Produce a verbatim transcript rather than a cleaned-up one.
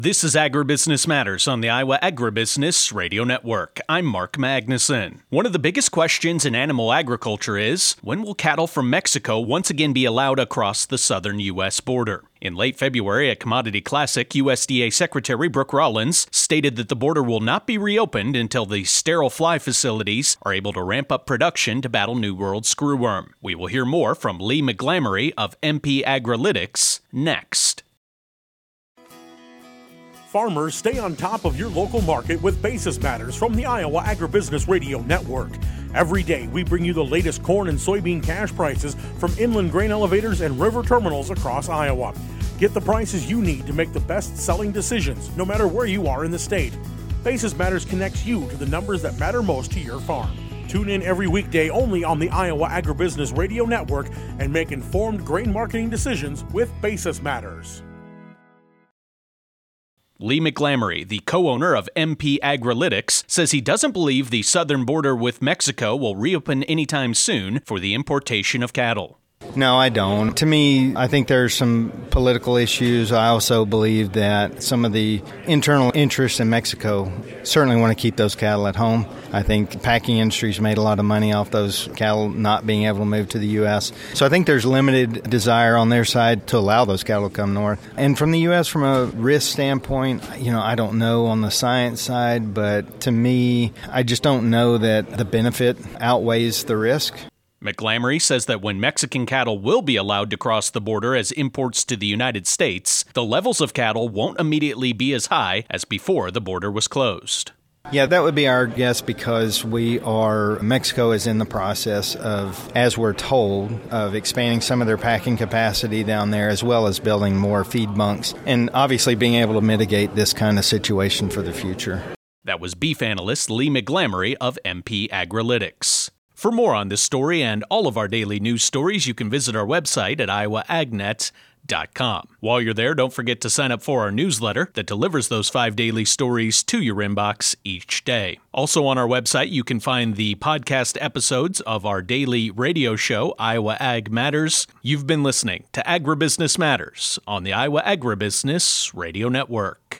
This is Agribusiness Matters on the Iowa Agribusiness Radio Network. I'm Mark Magnuson. One of the biggest questions in animal agriculture is, when will cattle from Mexico once again be allowed across the southern U S border? In late February at Commodity Classic, U S D A Secretary Brooke Rollins stated that the border will not be reopened until the sterile fly facilities are able to ramp up production to battle New World screwworm. We will hear more from Lee McGlamory of M P Agrilytics next. Farmers, stay on top of your local market with Basis Matters from the Iowa Agribusiness Radio Network. Every day, we bring you the latest corn and soybean cash prices from inland grain elevators and river terminals across Iowa. Get the prices you need to make the best-selling decisions, no matter where you are in the state. Basis Matters connects you to the numbers that matter most to your farm. Tune in every weekday only on the Iowa Agribusiness Radio Network and make informed grain marketing decisions with Basis Matters. Lee McGlamory, the co-owner of M P Agrilytics, says he doesn't believe the southern border with Mexico will reopen anytime soon for the importation of cattle. No, I don't. To me, I think there's some political issues. I also believe that some of the internal interests in Mexico certainly want to keep those cattle at home. I think packing industry's made a lot of money off those cattle not being able to move to the U S. So I think there's limited desire on their side to allow those cattle to come north. And from the U S, from a risk standpoint, you know, I don't know on the science side, but to me, I just don't know that the benefit outweighs the risk. McGlamory says that when Mexican cattle will be allowed to cross the border as imports to the United States, the levels of cattle won't immediately be as high as before the border was closed. Yeah, that would be our guess because we are, Mexico is in the process of, as we're told, of expanding some of their packing capacity down there as well as building more feed bunks and obviously being able to mitigate this kind of situation for the future. That was beef analyst Lee McGlamory of M P Agrilytics. For more on this story and all of our daily news stories, you can visit our website at iowa agnet dot com. While you're there, don't forget to sign up for our newsletter that delivers those five daily stories to your inbox each day. Also on our website, you can find the podcast episodes of our daily radio show, Iowa Ag Matters. You've been listening to Agribusiness Matters on the Iowa Agribusiness Radio Network.